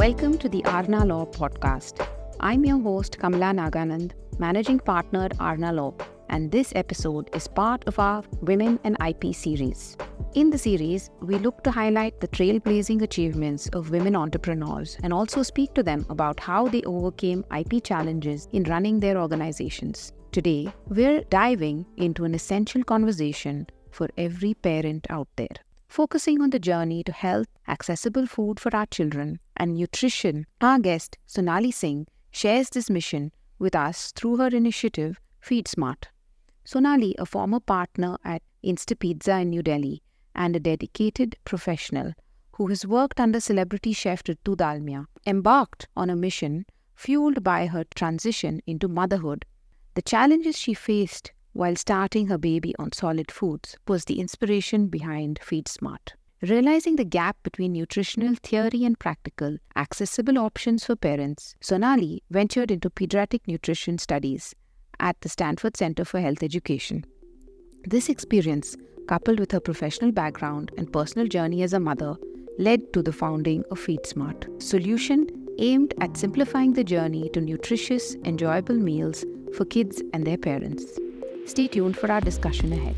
Welcome to the Arna Law podcast. I'm your host Kamala Naganand, Managing Partner at Arna Law, and this episode is part of our Women and IP series. In the series, we look to highlight the trailblazing achievements of women entrepreneurs and also speak to them about how they overcame IP challenges in running their organizations. Today, we're diving into an essential conversation for every parent out there, focusing on the journey to health, accessible food for our children, and nutrition. Our guest, Sonali Singh, shares this mission with us through her initiative, FeedSmart. Sonali, a former partner at Instapizza in New Delhi and a dedicated professional who has worked under celebrity chef Ritu Dalmia, embarked on a mission fueled by her transition into motherhood. The challenges she faced while starting her baby on solid foods was the inspiration behind FeedSmart. Realizing the gap between nutritional theory and practical, accessible options for parents, Sonali ventured into pediatric nutrition studies at the Stanford Center for Health Education. This experience, coupled with her professional background and personal journey as a mother, led to the founding of FeedSmart, a solution aimed at simplifying the journey to nutritious, enjoyable meals for kids and their parents. Stay tuned for our discussion ahead.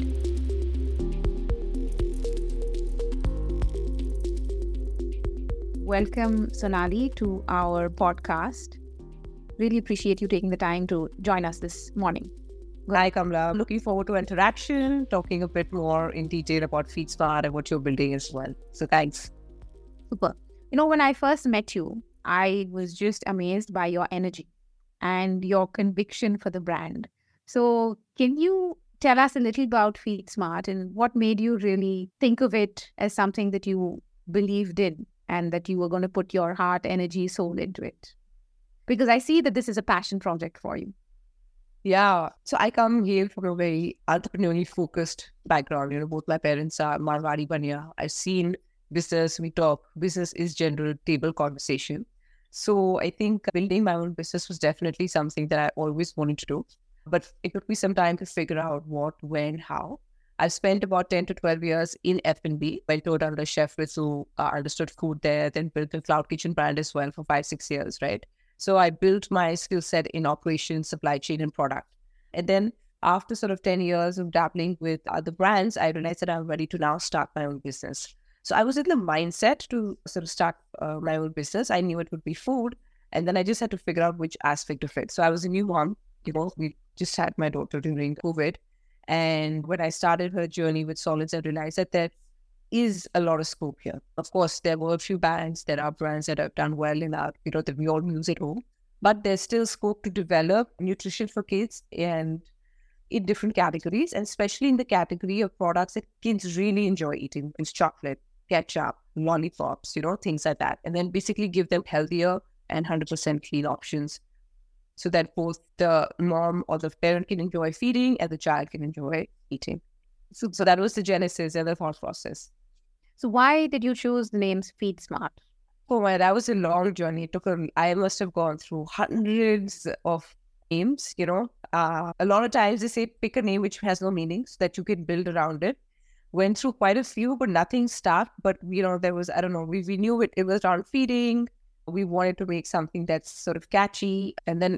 Welcome, Sonali, to our podcast. Really appreciate you taking the time to join us this morning. Hi, Kamala. I'm looking forward to interaction, talking a bit more in detail about FeedSmart and what you're building as well. So thanks. Super. When I first met you, I was just amazed by your energy and your conviction for the brand. So can you tell us a little about FeedSmart and what made you really think of it as something that you believed in and that you were going to put your heart, energy, soul into it? Because I see that this is a passion project for you. Yeah. So I come here from a very entrepreneurially focused background. Both my parents are Marwari Banya. I've seen business, we talk. Business is general table conversation. So I think building my own business was definitely something that I always wanted to do. But it took me some time to figure out what, when, how. I've spent about 10 to 12 years in F&B. Mentored under Chef Ritu, understood food there, then built the Cloud Kitchen brand as well for 5-6 years, right? So I built my skill set in operations, supply chain, and product. And then after sort of 10 years of dabbling with other brands, I realized that I'm ready to now start my own business. So I was in the mindset to sort of start my own business. I knew it would be food. And then I just had to figure out which aspect of it. So I was a new mom. We just had my daughter during COVID. And when I started her journey with solids, I realized that there is a lot of scope here. Of course, there were a few brands, there are brands that have done well enough, that we all use at home. But there's still scope to develop nutrition for kids and in different categories, and especially in the category of products that kids really enjoy eating. It's chocolate, ketchup, lollipops, things like that. And then basically give them healthier and 100% clean options so that both the mom or the parent can enjoy feeding and the child can enjoy eating. So that was the genesis and the thought process. So why did you choose the names FeedSmart? Oh my, that was a long journey. I must have gone through hundreds of names, A lot of times they say pick a name which has no meaning so that you can build around it. Went through quite a few, but nothing stuck. But, there was, we knew it was around feeding. We wanted to make something that's sort of catchy. And then,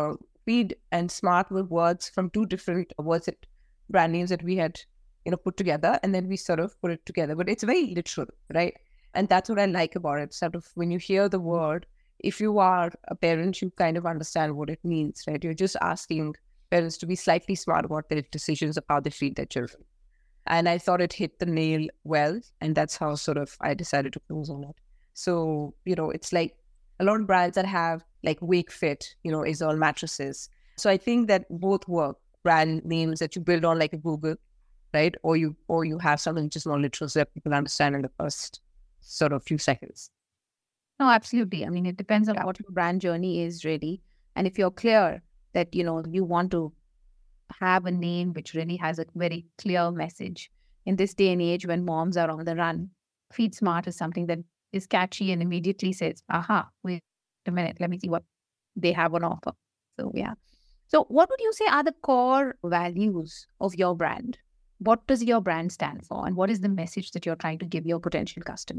feed and smart were words from two different brand names that we had, put together. And then we sort of put it together. But it's very literal, right? And that's what I like about it. Sort of when you hear the word, if you are a parent, you kind of understand what it means, right? You're just asking parents to be slightly smart about their decisions of how they feed their children. And I thought it hit the nail well. And that's how sort of I decided to close on it. So, it's like a lot of brands that have like WakeFit, is all mattresses. So I think that both work. Brand names that you build on like a Google, right? Or you have something just more literal so that people understand in the first sort of few seconds. No, absolutely. I mean, it depends on what your brand journey is really. And if you're clear that, you want to have a name which really has a very clear message in this day and age when moms are on the run, FeedSmart is something that is catchy and immediately says, aha, wait a minute, let me see what they have on offer. So, yeah. So what would you say are the core values of your brand? What does your brand stand for? And what is the message that you're trying to give your potential customer?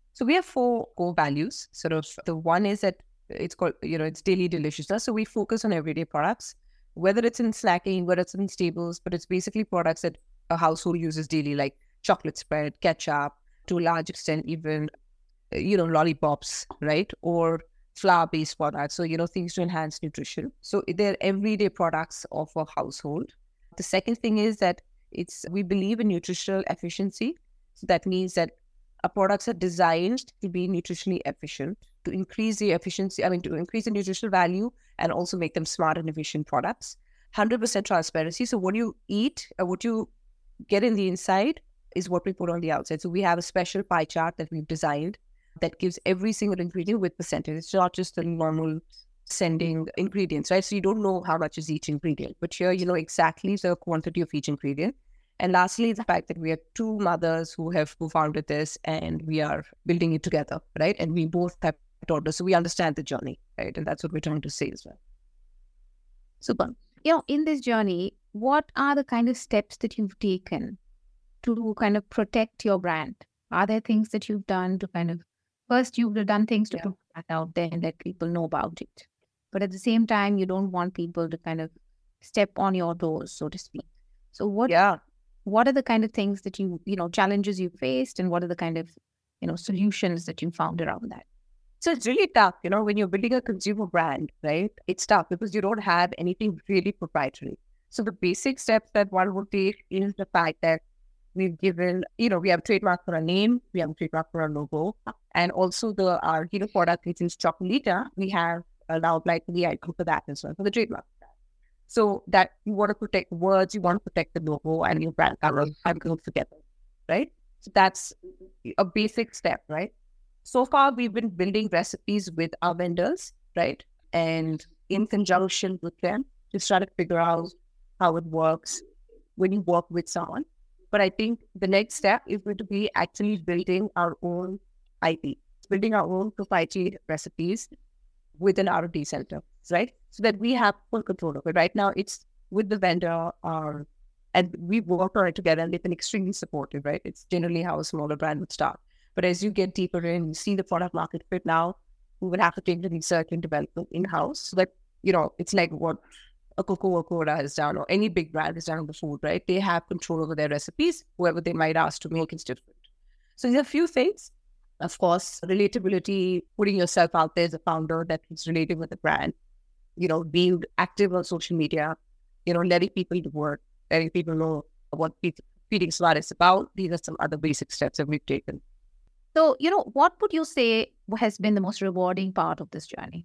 So we have four core values. Sort of the one is that it's called, it's daily deliciousness. So we focus on everyday products, whether it's in snacking, whether it's in staples, but it's basically products that a household uses daily, like chocolate spread, ketchup, to a large extent, even, lollipops, right? Or flour-based products. So, things to enhance nutrition. So they're everyday products of a household. The second thing is that we believe in nutritional efficiency. So that means that our products are designed to be nutritionally efficient, to increase the efficiency, to increase the nutritional value and also make them smart and efficient products. 100% transparency. So what you eat, what you get in the inside is what we put on the outside. So we have a special pie chart that we've designed that gives every single ingredient with percentage. It's not just the normal sending ingredients, right? So you don't know how much is each ingredient, but here you know exactly the quantity of each ingredient. And lastly, the fact that we are two mothers who have co-founded this and we are building it together, right? And we both have daughters, so we understand the journey, right? And that's what we're trying to say as well. Super. In this journey, what are the kind of steps that you've taken to kind of protect your brand? Are there things that you've done to kind of, first you've done things to put that out there and let people know about it. But at the same time, you don't want people to kind of step on your toes, so to speak. So what are the kind of things that challenges you faced, and what are the kind of, solutions that you found around that? So it's really tough, when you're building a consumer brand, right? It's tough because you don't have anything really proprietary. So the basic steps that one would take is the fact that we've given, we have a trademark for our name, we have a trademark for our logo, and also our product, which is Chocolita, we have now applied for the icon for that as well, for the trademark. So that you want to protect words, you want to protect the logo and your brand color and go together, right? So that's a basic step, right? So far, we've been building recipes with our vendors, right? And in conjunction with them to try to figure out how it works when you work with someone. But I think the next step is going to be actually building our own IP, building our own proprietary recipes with an R&D center, right? So that we have full control of it. Right now, it's with the vendor, and we've worked on it together, and they've been extremely supportive, right? It's generally how a smaller brand would start. But as you get deeper in, you see the product market fit now, we would have to take the research and development in-house. So that, it's like what a Coca-Cola has done, or any big brand has done in the food, right? They have control over their recipes. Whoever they might ask to make is different. So there are a few things. Of course, relatability, putting yourself out there as a founder that is related with the brand, being active on social media, letting people do work, letting people know what Feeding Smart is about. These are some other basic steps that we've taken. So, what would you say has been the most rewarding part of this journey?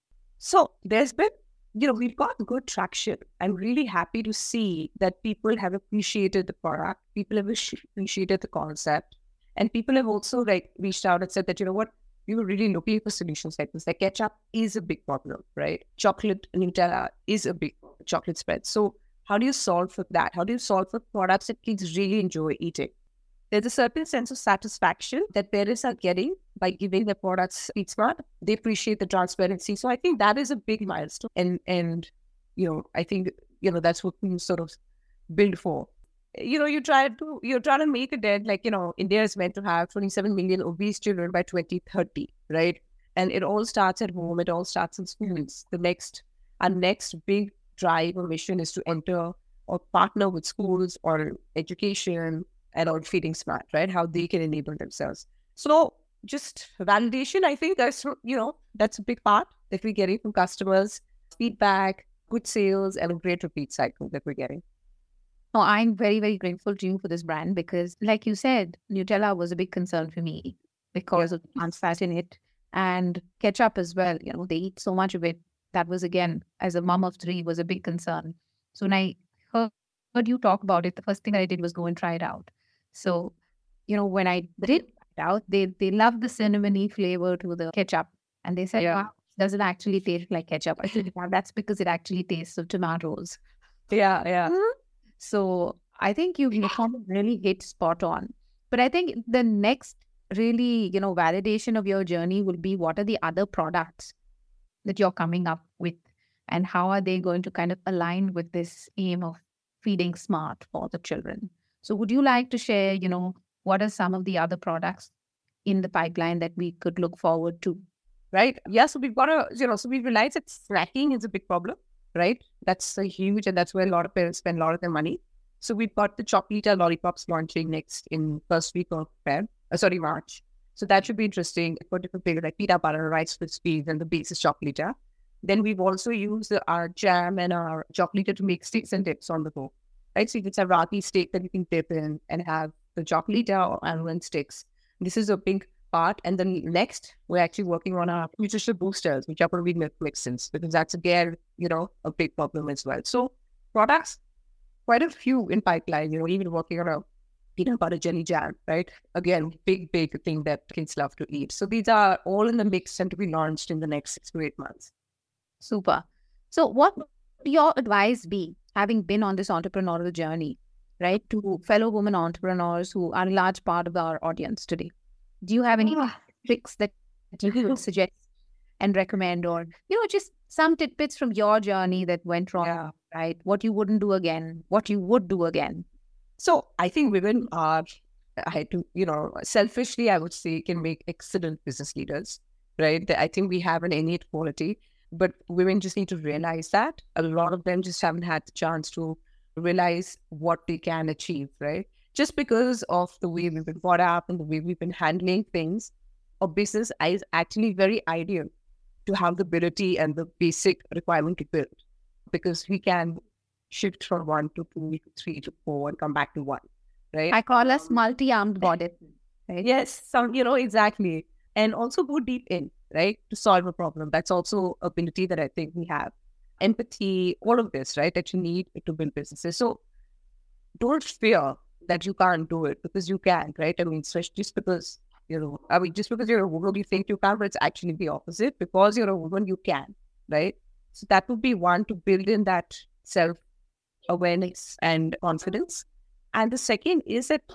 So there's been, we've got good traction. I'm really happy to see that people have appreciated the product. People have appreciated the concept. And people have also reached out and said that, we were really looking for solutions like this. Like ketchup is a big problem, right? Chocolate Nutella is a big problem, chocolate spread. So how do you solve for that? How do you solve for products that kids really enjoy eating? There's a certain sense of satisfaction that parents are getting by giving their products Feed Smart. They appreciate the transparency. So I think that is a big milestone. And I think, that's what we sort of build for. You're trying to make a dent, India is meant to have 27 million obese children by 2030, right? And it all starts at home. It all starts in schools. Our next big drive or mission is to enter or partner with schools or education and on Feeding Smart, right? How they can enable themselves. So just validation, I think that's a big part that we're getting from customers, feedback, good sales, and a great repeat cycle that we're getting. No, I'm very, very grateful to you for this brand because, like you said, Nutella was a big concern for me because of the trans fat in it, and ketchup as well. They eat so much of it. That was, again, as a mom of 3, was a big concern. So when I heard you talk about it, the first thing I did was go and try it out. So, when I did try it out, they loved the cinnamony flavor to the ketchup, and they said, wow, does it actually taste like ketchup? I said, well, that's because it actually tastes of tomatoes. Yeah. Mm-hmm. So I think you've really hit spot on. But I think the next really, validation of your journey will be what are the other products that you're coming up with and how are they going to kind of align with this aim of feeding smart for the children. So would you like to share, what are some of the other products in the pipeline that we could look forward to? Right. Yeah. So we've got so we realize that snacking is a big problem, right? That's a huge, and that's where a lot of parents spend a lot of their money. So we've got the Chocolita lollipops launching next in first week of March. So that should be interesting for different flavors like peanut butter, Rice Krispies, and the base is Chocolita. Then we've also used our jam and our Chocolita to make sticks and dips on the go, right? So it's a ragi steak that you can dip in and have the Chocolita or almond sticks. This is a big part. And then next, we're actually working on our nutritional boosters, which are probably milk mixins, because that's again, a big problem as well. So products, quite a few in pipeline, even working on a peanut butter jelly jam, right? Again, big thing that kids love to eat. So these are all in the mix and to be launched in the next 6 to 8 months. Super. So what would your advice be, having been on this entrepreneurial journey, right, to fellow women entrepreneurs who are a large part of our audience today? Do you have any tricks that you would suggest and recommend, or, just some tidbits from your journey that went wrong, right? What you wouldn't do again, what you would do again? So I think women are, selfishly, I would say, can make excellent business leaders, right? I think we have an innate quality, but women just need to realize that. A lot of them just haven't had the chance to realize what they can achieve, right? Just because of the way we've been brought up and the way we've been handling things, a business is actually very ideal to have the ability and the basic requirement to build, because we can shift from 1 to 2 to 3 to 4 and come back to 1, right? I call us multi-armed goddess, right? Yes, exactly. And also go deep in, right, to solve a problem. That's also ability that I think we have. Empathy, all of this, right, that you need to build businesses. So don't fear that you can't do it, because you can, right? I mean, just because, just because you're a woman, you think you can't, but it's actually the opposite. Because you're a woman, you can, right? So that would be one, to build in that self-awareness and confidence. And the second is that,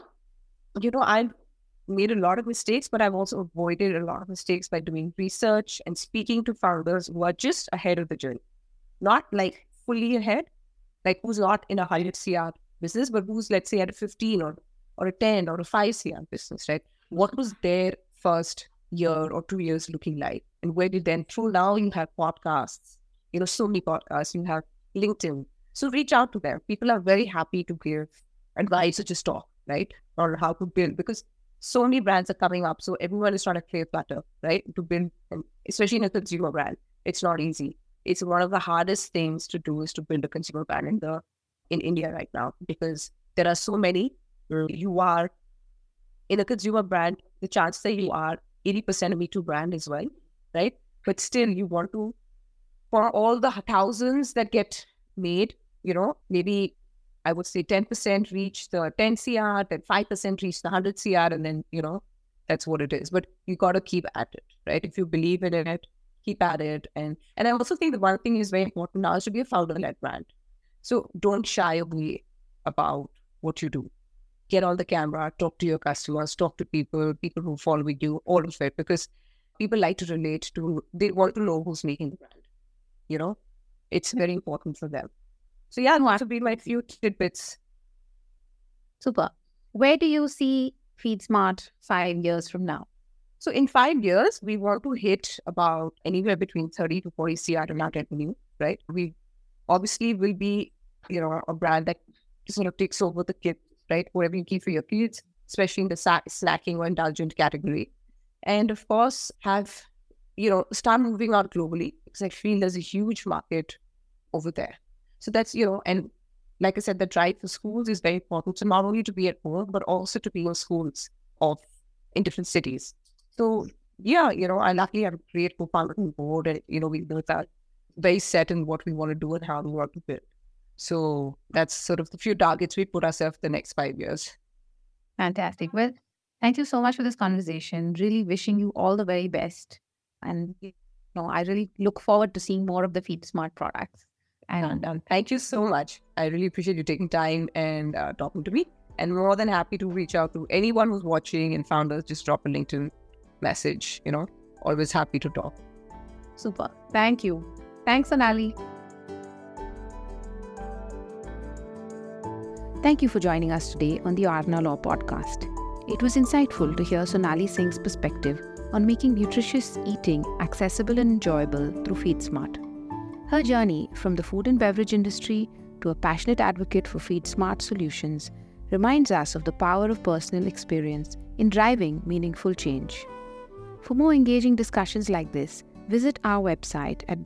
I've made a lot of mistakes, but I've also avoided a lot of mistakes by doing research and speaking to founders who are just ahead of the journey. Not like fully ahead, like who's not in a 100 CR business, but who's, let's say, at a 15 or a 10 or a 5 CR business, right? What was their first year or 2 years looking like? And where did then, through now you have podcasts, so many podcasts, you have LinkedIn. So reach out to them. People are very happy to give advice or just talk, right? On how to build, because so many brands are coming up. So everyone is trying to clear clutter, right? To build, especially in a consumer brand, it's not easy. It's one of the hardest things to do is to build a consumer brand in India right now, because there are so many. You are in a consumer brand, the chance that you are 80% a Me Too brand as well, right? But still, you want to, for all the thousands that get made, maybe I would say 10% reach the 10 CR, then 5% reach the 100 CR, and then, that's what it is. But you got to keep at it, right? If you believe in it, keep at it. And I also think the one thing is very important now is to be a founder-led brand. So don't shy away about what you do. Get on the camera, talk to your customers, talk to people who follow you, all of it, because people like to relate to, they want to know who's making the brand. It's very important for them. So yeah, that would be my few tidbits. Super. Where do you see FeedSmart 5 years from now? So in 5 years, we want to hit about anywhere between 30 to 40 CR in our revenue, right? We obviously will be, a brand that just takes over the kids, right? Whatever you keep for your kids, especially in the snacking or indulgent category. And of course, have, start moving out globally, because I feel there's a huge market over there. So that's, and like I said, the drive for schools is very important. So not only to be at home, but also to be in schools in different cities. So yeah, I luckily have a great co-founder on board, and, we built that very set in what we want to do and how we want to build. So that's sort of the few targets we put ourselves the next 5 years. Fantastic. Well, thank you so much for this conversation. Really wishing you all the very best. And, I really look forward to seeing more of the FeedSmart products. And thank you so much. I really appreciate you taking time and talking to me. And more than happy to reach out to anyone who's watching and founders. Just drop a LinkedIn message, always happy to talk. Super. Thank you. Thanks, Sonali. Thank you for joining us today on the Aradhana Law podcast. It was insightful to hear Sonali Singh's perspective on making nutritious eating accessible and enjoyable through FeedSmart. Her journey from the food and beverage industry to a passionate advocate for FeedSmart solutions reminds us of the power of personal experience in driving meaningful change. For more engaging discussions like this, visit our website at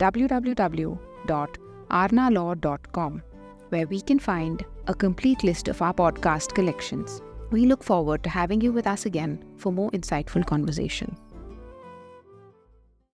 www.arnalaw.com, where we can find a complete list of our podcast collections. We look forward to having you with us again for more insightful conversation.